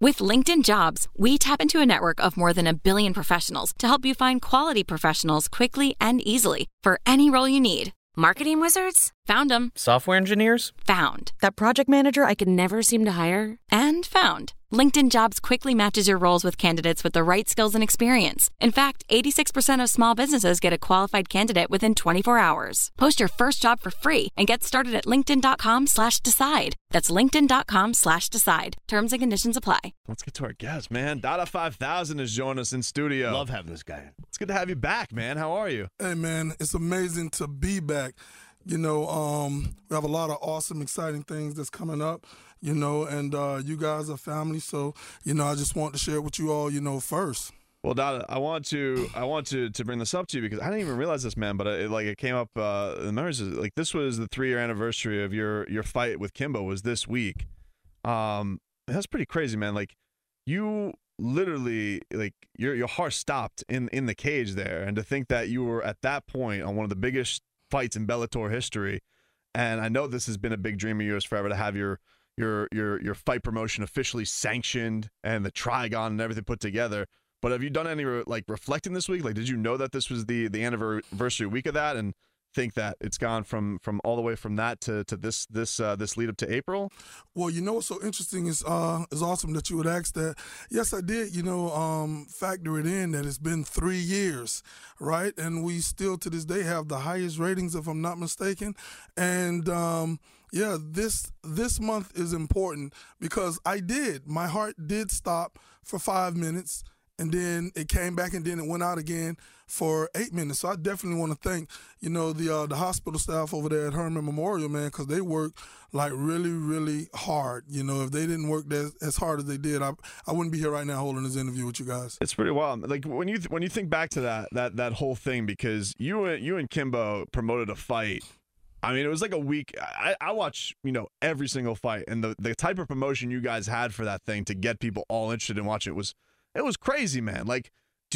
With LinkedIn Jobs, we tap into a network of more than 1 billion professionals to help you find quality professionals quickly and easily for any role you need. Marketing wizards? Found them. Software engineers? Found. That project manager I could never seem to hire? And found. LinkedIn Jobs quickly matches your roles with candidates with the right skills and experience. In fact, 86% of small businesses get a qualified candidate within 24 hours. Post your first job for free and get started at linkedin.com/decide. That's linkedin.com/decide. Terms and conditions apply. Let's get to our guest, man. Dada 5000 is joining us in studio. Love having this guy. It's good to have you back, man. How are you? Hey, man, it's amazing to be back. You know, we have a lot of awesome, exciting things that's coming up, you know, and you guys are family. So, you know, I just want to share it with you all, you know, first. Well, Dada, I want to bring this up to you because I didn't even realize this, man. But it came up in the memories. Like this was the 3-year anniversary of your fight with Kimbo was this week. That's pretty crazy, man. Like you literally, like your heart stopped in the cage there, and to think that you were at that point on one of the biggest fights in Bellator history, and I know this has been a big dream of yours forever to have your fight promotion officially sanctioned and the Trigon and everything put together. But have you done any reflecting this week? Like, did you know that this was the anniversary week of that, and think that it's gone from all the way from that to this lead up to April? Well, you know what's so interesting is awesome that you would ask that. Yes, I did, you know, factor it in that it's been 3 years, right? And we still to this day have the highest ratings, if I'm not mistaken. And yeah, this month is important because my heart did stop for 5 minutes, and then it came back, and then it went out again for 8 minutes. So I definitely want to thank, you know, the hospital staff over there at Herman Memorial, man, because they worked like really, really hard. You know, if they didn't work as hard as they did, I wouldn't be here right now holding this interview with you guys. It's pretty wild. Like when you think back to that whole thing, because you and Kimbo promoted a fight. I mean, it was like a week. I watch, you know, every single fight, and the type of promotion you guys had for that thing to get people all interested in watching it was crazy, man. Like,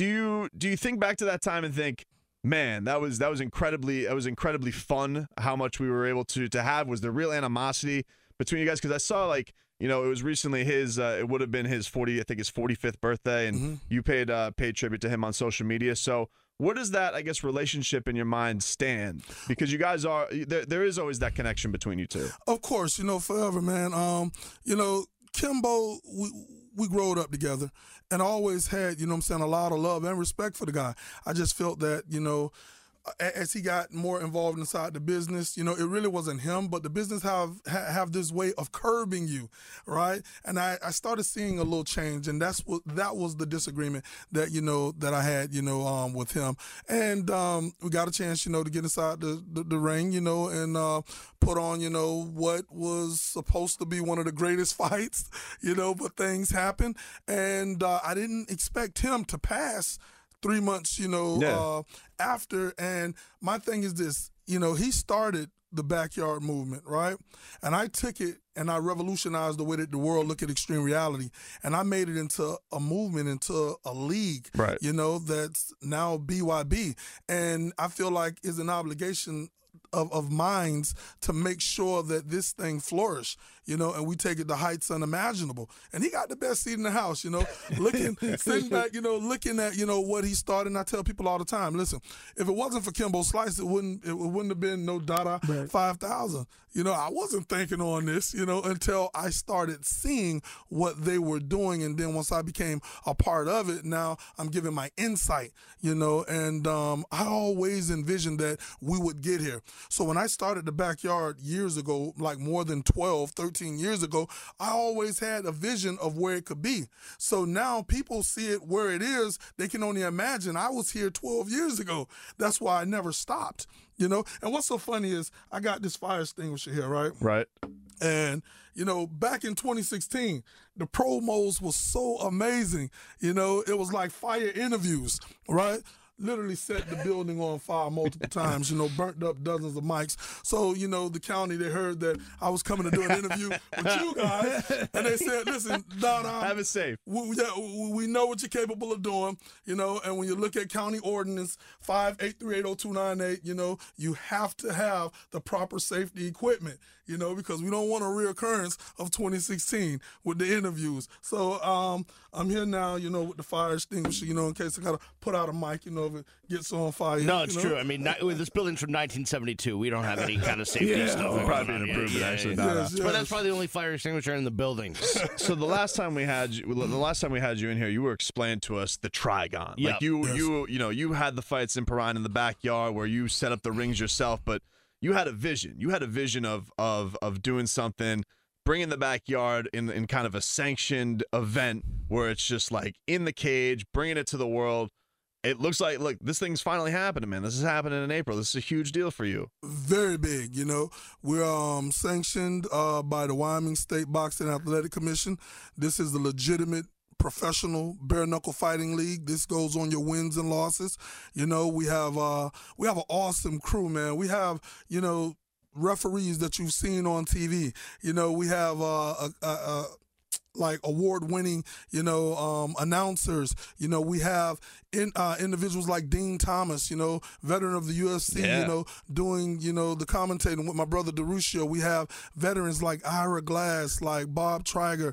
do you think back to that time and think, man, that was incredibly fun how much we were able to have? Was there real animosity between you guys? Because I saw, like, you know, it was recently his it would have been his 45th birthday, and you paid tribute to him on social media. So where does that, I guess, relationship in your mind stand? Because you guys are there is always that connection between you two. Of course, you know, forever, man. You know, Kimbo, we growed up together, and I always had, you know what I'm saying, a lot of love and respect for the guy. I just felt that, you know, as he got more involved inside the business, you know, it really wasn't him, but the business have this way of curbing you, right? And I started seeing a little change, and that was the disagreement that, you know, that I had, you know, with him. And we got a chance, you know, to get inside the ring, you know, and put on, you know, what was supposed to be one of the greatest fights, you know, but things happened, and I didn't expect him to pass 3 months, you know, after. And my thing is this, you know, he started the backyard movement, right? And I took it and I revolutionized the way that the world look at extreme reality. And I made it into a movement, into a league, right, you know, that's now BYB. And I feel like it's an obligation of minds to make sure that this thing flourish, you know, and we take it to heights unimaginable. And he got the best seat in the house, you know, sitting back, you know, looking at, you know, what he started. And I tell people all the time, listen, if it wasn't for Kimbo Slice, it wouldn't have been no Dada 5000. You know, I wasn't thinking on this, you know, until I started seeing what they were doing. And then once I became a part of it, now I'm giving my insight, you know, and I always envisioned that we would get here. So when I started the backyard years ago, like more than 12, 13 years ago, I always had a vision of where it could be. So now people see it where it is. They can only imagine. I was here 12 years ago. That's why I never stopped, you know. And what's so funny is I got this fire extinguisher here, right? Right. And, you know, back in 2016, the promos was so amazing. You know, it was like fire interviews, right? Literally set the building on fire multiple times, you know, burnt up dozens of mics. So, you know, the county, they heard that I was coming to do an interview with you guys, and they said, listen, Dada, have it safe. We know what you're capable of doing, you know, and when you look at county ordinance 5838028, you know, you have to have the proper safety equipment, because we don't want a reoccurrence of 2016 with the interviews. So I'm here now, with the fire extinguisher, in case I got to put out a mic, if it gets on fire. No, it's true. I mean, this building's from 1972. We don't have any kind of safety stuff. Probably an improvement, actually. Yes. But that's probably the only fire extinguisher in the building. So the last time we had you in here, you were explaining to us the Trigon. Yep. Like you had the fights in Perrine in the backyard where you set up the rings yourself, but you had a vision. You had a vision of doing something, bringing the backyard in kind of a sanctioned event where it's just like in the cage, bringing it to the world. It looks like, look, this thing's finally happening, man. This is happening in April. This is a huge deal for you. Very big, We're sanctioned by the Wyoming State Boxing Athletic Commission. This is the legitimate professional bare knuckle fighting league. This goes on your wins and losses. We have an awesome crew, man. We have, referees that you've seen on TV. We have like award-winning, announcers. We have individuals like Dean Thomas, veteran of the UFC, doing, the commentating with my brother DeRuccio. We have veterans like Ira Glass, like Bob Triger,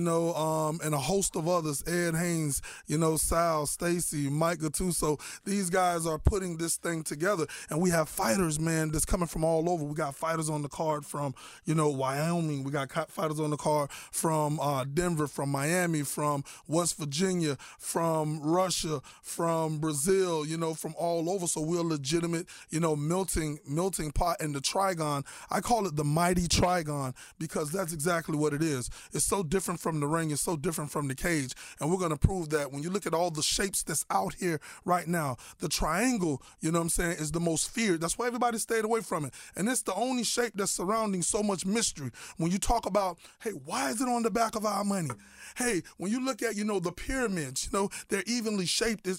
and a host of others, Ed Haynes, Sal, Stacy, Mike Gattuso. These guys are putting this thing together. And we have fighters, man, that's coming from all over. We got fighters on the card from, Wyoming. We got fighters on the card from Denver, from Miami, from West Virginia, from Russia, from Brazil, from all over. So we're a legitimate, melting pot. And the Trigon, I call it the mighty Trigon because that's exactly what it is. It's so different from the ring. It's so different from the cage. And we're going to prove that when you look at all the shapes that's out here right now, the triangle, is the most feared. That's why everybody stayed away from it. And it's the only shape that's surrounding so much mystery. When you talk about, hey, why is it on the back of our money? Hey, when you look at, the pyramids, they're evenly shaped.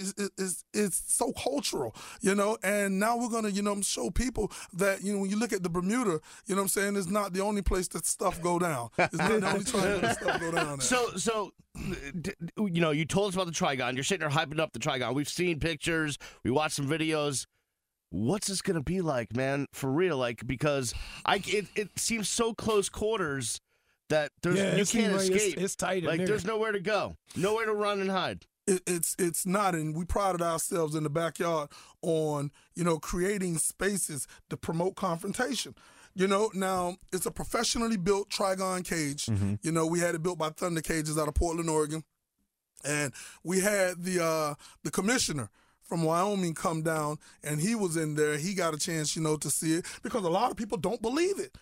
It's so cultural, and now we're going to, show people that, when you look at the Bermuda, it's not the only place that stuff go down. It's not the only time that stuff go down there. So, you told us about the Trigon. You're sitting there hyping up the Trigon. We've seen pictures. We watched some videos. What's this going to be like, man? For real? Like, because it seems so close quarters that you can't escape. It's tight in like there. There's nowhere to go, nowhere to run and hide. It's not, and we prided ourselves in the backyard on creating spaces to promote confrontation. Now it's a professionally built Trigon cage. Mm-hmm. We had it built by Thunder Cages out of Portland, Oregon, and we had the commissioner from Wyoming come down, and he was in there. He got a chance, to see it because a lot of people don't believe it.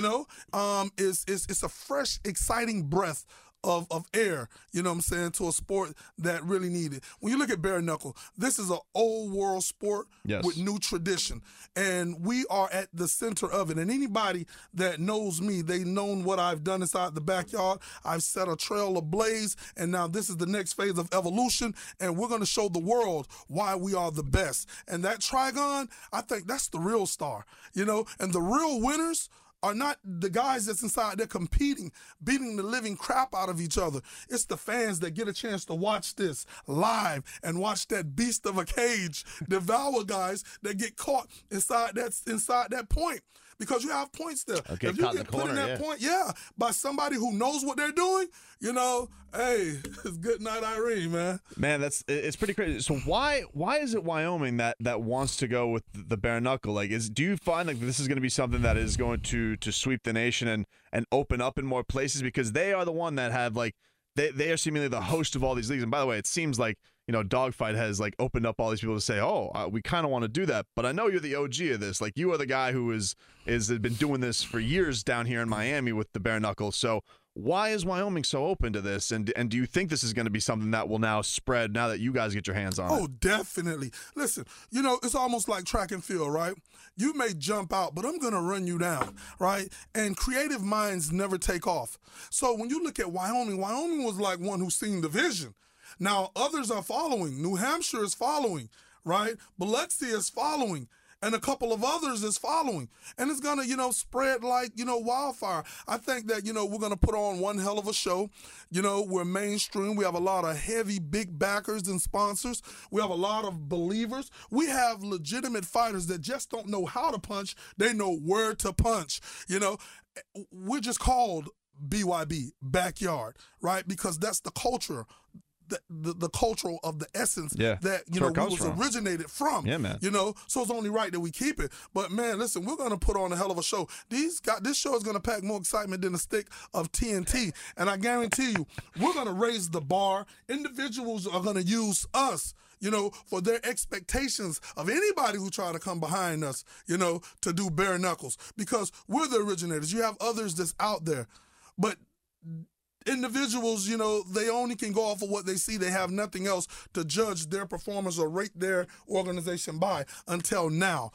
It's a fresh, exciting breath of air, to a sport that really needed. When you look at bare knuckle, this is an old world sport with new tradition, and we are at the center of it. And anybody that knows me, they known what I've done inside the backyard. I've set a trail ablaze, and now this is the next phase of evolution, and we're going to show the world why we are the best. And that Trigon, I think that's the real star, and the real winners are not the guys that's inside there competing, beating the living crap out of each other. It's the fans that get a chance to watch this live and watch that beast of a cage devour guys that get caught inside that point. Because you have points there. Okay, if you caught in get the put corner, in that point, by somebody who knows what they're doing, hey, it's good night, Irene, man. Man, it's pretty crazy. So why is it Wyoming that wants to go with the bare knuckle? Like, do you find like this is going to be something that is going to sweep the nation and open up in more places because they are the one that have like they are seemingly the host of all these leagues. And by the way, it seems like Dogfight has like opened up all these people to say, we kind of want to do that. But I know you're the OG of this. Like you are the guy who has been doing this for years down here in Miami with the bare knuckle. So why is Wyoming so open to this? And do you think this is going to be something that will now spread now that you guys get your hands on it? Oh, definitely. Listen, it's almost like track and field, right? You may jump out, but I'm going to run you down, right? And creative minds never take off. So when you look at Wyoming was like one who seen the vision. Now, others are following. New Hampshire is following, right? Biloxi is following. and a couple of others is following. And it's going to, spread like, wildfire. I think that, we're going to put on one hell of a show. We're mainstream. We have a lot of heavy, big backers and sponsors. We have a lot of believers. We have legitimate fighters that just don't know how to punch. They know where to punch. We're just called BYB, Backyard, right? Because that's the culture. The cultural of the essence that we was originated from. Yeah, man. So it's only right that we keep it. But man, listen, we're gonna put on a hell of a show. This show is gonna pack more excitement than a stick of TNT. And I guarantee you, we're gonna raise the bar. Individuals are gonna use us, for their expectations of anybody who try to come behind us, to do bare knuckles. Because we're the originators. You have others that's out there. But individuals, they only can go off of what they see. They have nothing else to judge their performance or rate their organization by until now.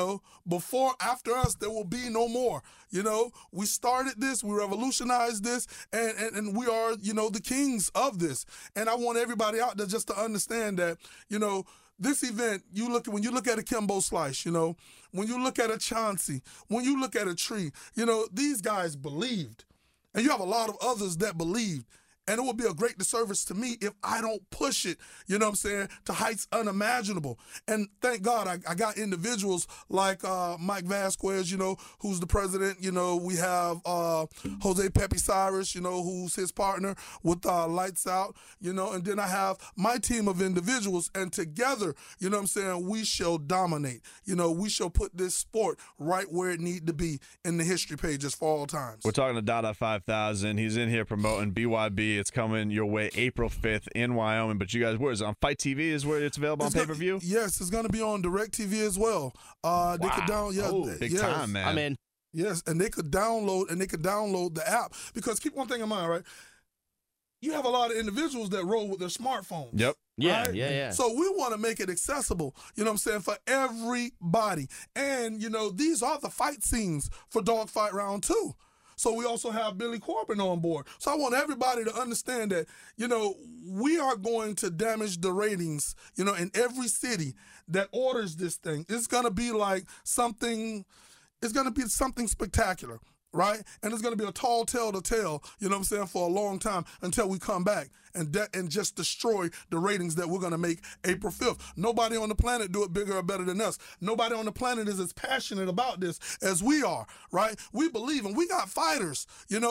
After us, there will be no more. We started this, we revolutionized this, and we are, the kings of this. And I want everybody out there just to understand that, this event, when you look at a Kimbo Slice, when you look at a Chauncey, when you look at a Tree, these guys believed. And you have a lot of others that believe. And it would be a great disservice to me if I don't push it, to heights unimaginable. And thank God I got individuals like Mike Vasquez, who's the president. We have Jose Pepe Cyrus, who's his partner with Lights Out, and then I have my team of individuals. And together, we shall dominate. We shall put this sport right where it need to be in the history pages for all times. We're talking to Dada 5000. He's in here promoting BYB. It's coming your way April 5th in Wyoming. But you guys, where is it? On Fight TV is where it's available on pay-per-view? Yes, it's going to be on DirecTV as well. They could big time, man. I'm in. Yes, and they could download the app. Because keep one thing in mind, right? You have a lot of individuals that roll with their smartphones. Yep. Yeah, right? yeah. So we want to make it accessible, for everybody. And, these are the fight scenes for Dogfight Round 2. So we also have Billy Corbin on board. So I want everybody to understand that, we are going to damage the ratings, in every city that orders this thing. It's going to be like something spectacular, right? And it's going to be a tall tale to tell, for a long time until we come back and just destroy the ratings that we're going to make April 5th. Nobody on the planet do it bigger or better than us. Nobody on the planet is as passionate about this as we are, right? We believe, and we got fighters,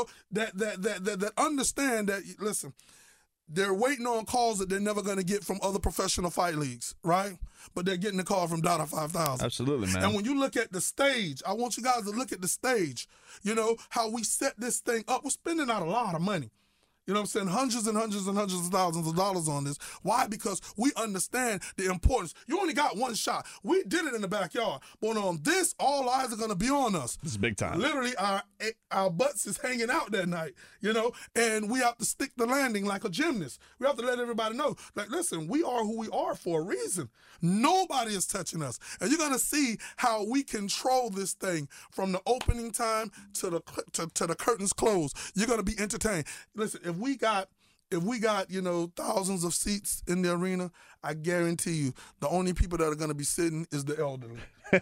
that understand that, listen, they're waiting on calls that they're never going to get from other professional fight leagues, right? But they're getting the call from Dada 5000. Absolutely, man. And when you look at the stage, I want you guys to look at the stage, how we set this thing up. We're spending out a lot of money. Hundreds and hundreds and hundreds of thousands of dollars on this. Why? Because we understand the importance. You only got one shot. We did it in the backyard. But on this, all eyes are going to be on us. This is big time. Literally, our butts is hanging out that night, and we have to stick the landing like a gymnast. We have to let everybody know, like, listen, we are who we are for a reason. Nobody is touching us. And you're going to see how we control this thing from the opening time to the curtains close. You're going to be entertained. Listen, if we got thousands of seats in the arena, I guarantee you the only people that are going to be sitting is the elderly.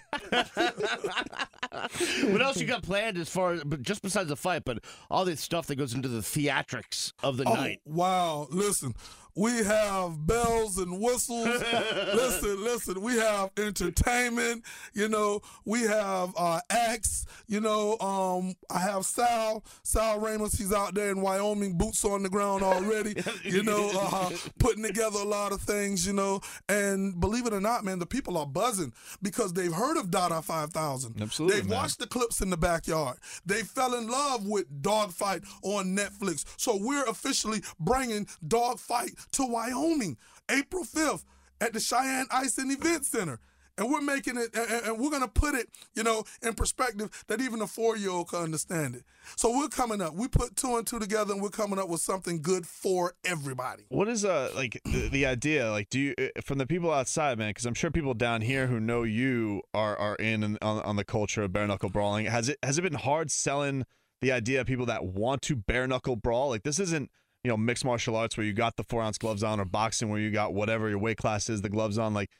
What else you got planned as far as, but just besides the fight, but all this stuff that goes into the theatrics of the night? Wow. Listen, we have bells and whistles. listen, we have entertainment. We have acts. I have Sal Ramos. He's out there in Wyoming, boots on the ground already, putting together a lot of things, and believe it or not, man, the people are buzzing because they've heard of Dada 5000. Absolutely, They've watched the clips in the backyard. They fell in love with Dogfight on Netflix. So we're officially bringing Dogfight to Wyoming, April 5th at the Cheyenne Ice and Event Center. And we're making it, and we're going to put it, in perspective that even a 4-year-old can understand it. So we're coming up. We put 2 and 2 together, and we're coming up with something good for everybody. What is the idea? Like, do you, from the people outside, man? Because I'm sure people down here who know you are in on the culture of bare knuckle brawling. Has it been hard selling the idea of people that want to bare knuckle brawl? Like, this isn't mixed martial arts where you got the 4-ounce gloves on, or boxing where you got whatever your weight class is, the gloves on. Like,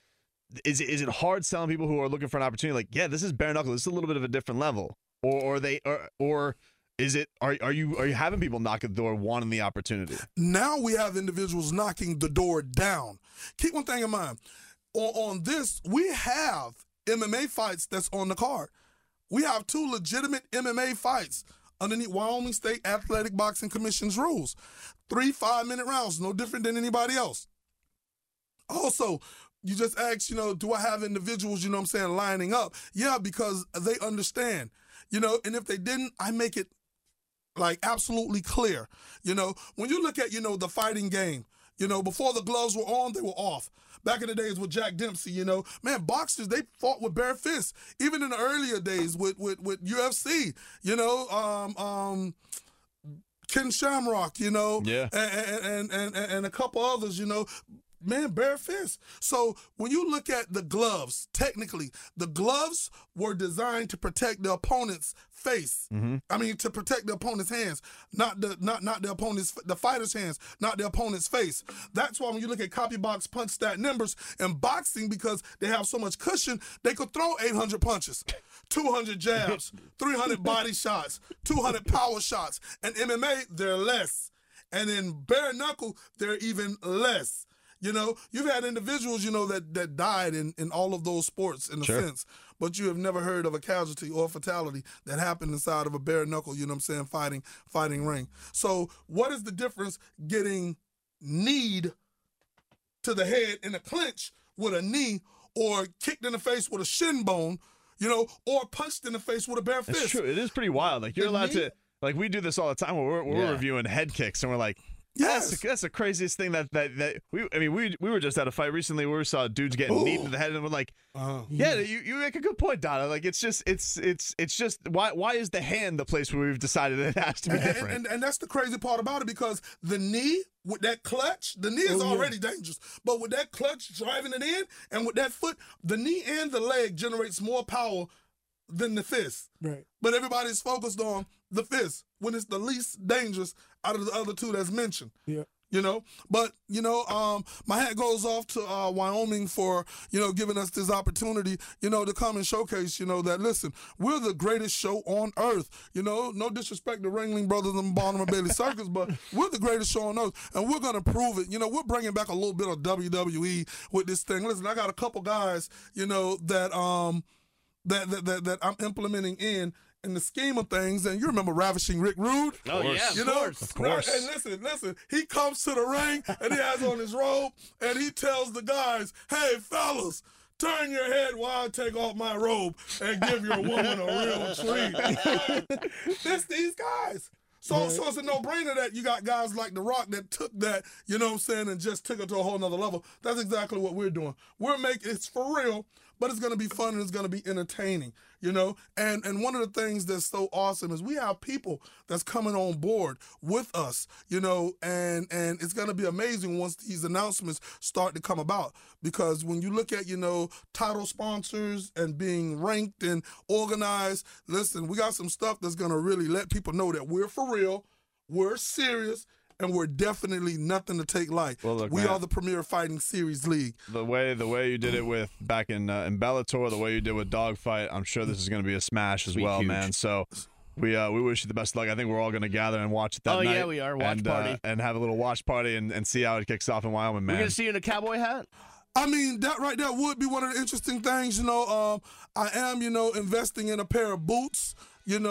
is it hard selling people who are looking for an opportunity? Like, yeah, this is bare knuckle. This is a little bit of a different level, or is it? Are you having people knock at the door wanting the opportunity? Now we have individuals knocking the door down. Keep one thing in mind. On this, we have MMA fights that's on the card. We have 2 legitimate MMA fights underneath Wyoming State Athletic Boxing Commission's rules. 3 5-minute rounds, no different than anybody else. Also, you just asked, do I have individuals, lining up? Yeah, because they understand, and if they didn't, I make it like absolutely clear. When you look at, the fighting game, before the gloves were on, they were off. Back in the days with Jack Dempsey, boxers, they fought with bare fists. Even in the earlier days with UFC, Ken Shamrock, Yeah. and a couple others, bare fists. So when you look at the gloves, technically, the gloves were designed to protect the opponent's face. Mm-hmm. I mean, to protect the opponent's hands, not the fighter's hands, not the opponent's face. That's why when you look at copy box punch stat numbers in boxing, because they have so much cushion, they could throw 800 punches, 200 jabs, 300 body shots, 200 power shots. And MMA, they're less. And in bare knuckle, they're even less. You've had individuals, that died in all of those sports in a sense, but you have never heard of a casualty or a fatality that happened inside of a bare knuckle, fighting ring. So what is the difference getting kneed to the head in a clinch with a knee, or kicked in the face with a shin bone, or punched in the face with a bare fist? It's true. It is pretty wild. Like, you're allowed to, like, we do this all the time where we're reviewing head kicks, and we're like, yes, that's the craziest thing that we were just at a fight recently where we saw dudes getting kneed to the head, and we're like, yeah, you make a good point, Donna. Like, it's just why is the hand the place where we've decided it has to be different? And that's the crazy part about it, because the knee with that clutch, the knee is already dangerous, but with that clutch driving it in, and with that foot, the knee and the leg generates more power than the fist. Right. But everybody's focused on the fist when it's the least dangerous out of the other 2 that's mentioned. Yeah. But my hat goes off to Wyoming for, giving us this opportunity, to come and showcase, that, listen, we're the greatest show on earth. No disrespect to Ringling Brothers and Baltimore Bailey Circus, but we're the greatest show on earth, and we're going to prove it. We're bringing back a little bit of WWE with this thing. Listen, I got a couple guys, that I'm implementing in the scheme of things. And you remember Ravishing Rick Rude? Oh, yeah, of course. And listen, he comes to the ring and he has on his robe and he tells the guys, hey, fellas, turn your head while I take off my robe and give your woman a real treat. It's these guys. So it's a no-brainer that you got guys like The Rock that took that, and just took it to a whole nother level. That's exactly what we're doing. It's for real, but it's going to be fun and it's going to be entertaining, And one of the things that's so awesome is we have people that's coming on board with us, and it's going to be amazing once these announcements start to come about. Because when you look at, title sponsors and being ranked and organized, listen, we got some stuff that's going to really let people know that we're for real, we're serious, and we're definitely nothing to take light. Well, look, we man, are the premier fighting series league. The way you did it with back in Bellator, the way you did with Dogfight, I'm sure this is going to be a smash as well, huge. Man. So we wish you the best of luck. I think we're all going to gather and watch it that night. Oh, yeah, we are. Watch party. And have a little watch party and see how it kicks off in Wyoming, man. We're going to see you in a cowboy hat? I mean, that right there would be one of the interesting things, I am, investing in a pair of boots, and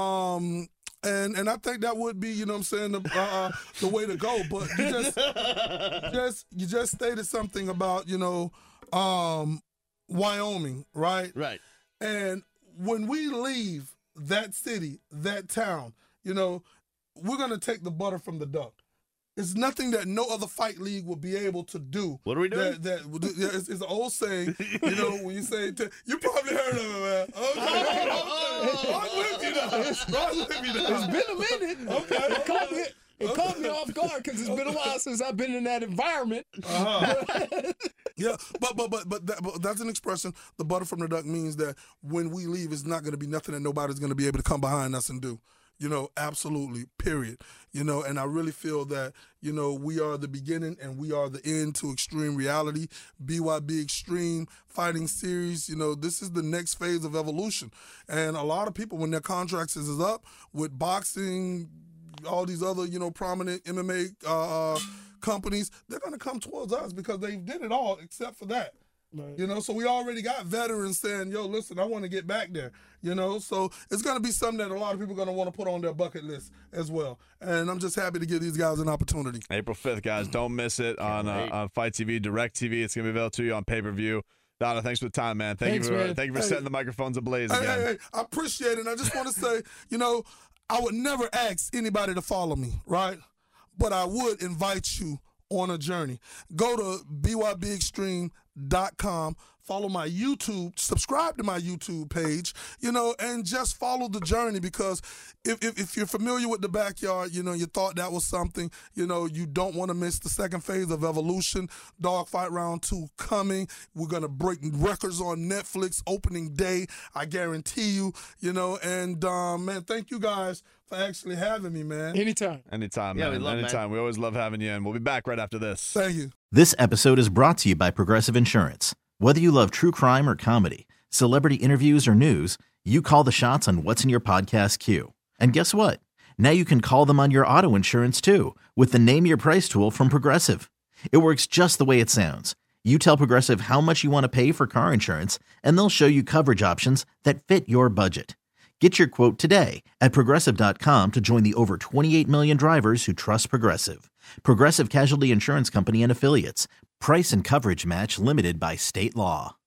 I think that would be, the way to go. But you just stated something about, Wyoming, right? Right. And when we leave that city, that town, we're going to take the butter from the duck. It's nothing that no other fight league will be able to do. What are we doing? It's an old saying, when you say, you probably heard of it, man. Okay. I'm with you now. It's been a minute. Okay. It caught me off guard because it's been a while since I've been in that environment. Yeah, but that's an expression. The butter from the duck means that when we leave, it's not going to be nothing that nobody's going to be able to come behind us and do. absolutely, period. And I really feel that, we are the beginning and we are the end to Extreme Reality. BYB Extreme Fighting Series, this is the next phase of evolution. And a lot of people, when their contracts is up with boxing, all these other, prominent MMA companies, they're going to come towards us because they did it all except for that. Right. So we already got veterans saying, yo, listen, I want to get back there, so it's going to be something that a lot of people are going to want to put on their bucket list as well. And I'm just happy to give these guys an opportunity. April 5th, guys. Don't miss it on Fight TV, Direct TV. It's going to be available to you on pay-per-view. Donna, thanks for the time, man. Thank you for setting the microphones ablaze again. Hey, I appreciate it. I just want to say, I would never ask anybody to follow me, right? But I would invite you on a journey. Go to bybextreme.com, follow my YouTube, subscribe to my YouTube page, and just follow the journey, because if you're familiar with the backyard, you thought that was something, you don't want to miss the second phase of evolution. Dogfight Round 2 coming. We're going to break records on Netflix opening day. I guarantee you, and man, thank you guys for actually having me, man. Anytime, man. Anytime. Man. We always love having you, and we'll be back right after this. Thank you. This episode is brought to you by Progressive Insurance. Whether you love true crime or comedy, celebrity interviews or news, you call the shots on what's in your podcast queue. And guess what? Now you can call them on your auto insurance too, with the Name Your Price tool from Progressive. It works just the way it sounds. You tell Progressive how much you want to pay for car insurance, and they'll show you coverage options that fit your budget. Get your quote today at Progressive.com to join the over 28 million drivers who trust Progressive. Progressive Casualty Insurance Company and Affiliates. Price and coverage match limited by state law.